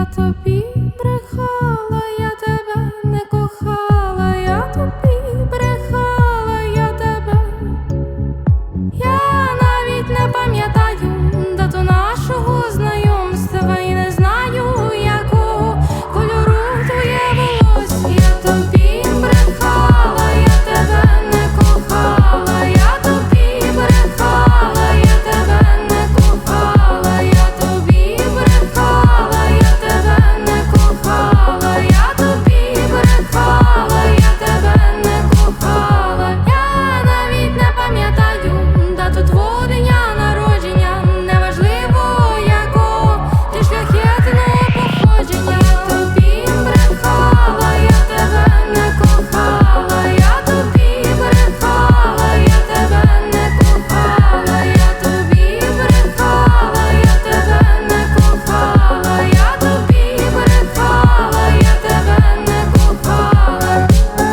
тобі брехала, я тебе не кохала, я тобі брехала, я тебе. Я навіть не пам'ятаю дату нашого знайомства і не знаю, якого кольору твоє волосся. Я тобі брехала, я тебе не кохала, я тобі брехала, я тебе не кохала, я тобі брехала, я тебе не кохала, я тобі брехала, я тебе не кохала. Я навіть не пам'ятаю дату твого дня народження, неважливо якого ти шляхетного походження. Я тобі брехала, я тебе не кохала, я тобі брехала, я тебе не кохала, я тобі брехала, я тебе не кохала, я тобі брехала, я тебе не кохала.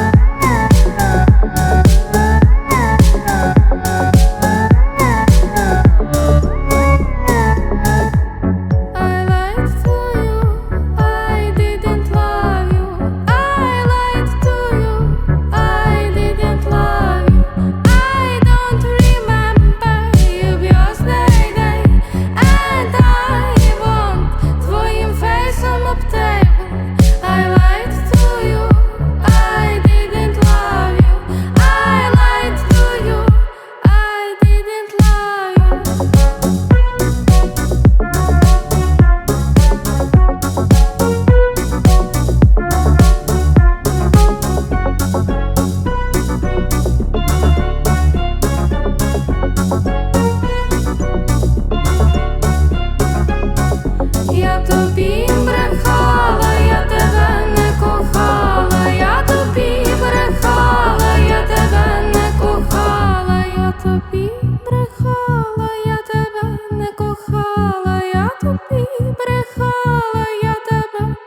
I lied to you, I didn't love you. I lied to you, I didn't love you. I don't remember your birthday day, and I want твоїм фейсом обтейбл. I lied to you, I didn't love you. I lied to you, I didn't love you. Я тобі брехала, я тебе не кохала, я тобі брехала, я тебе не кохала, я тобі брехала, я тебе не кохала, я тобі брехала, я тебе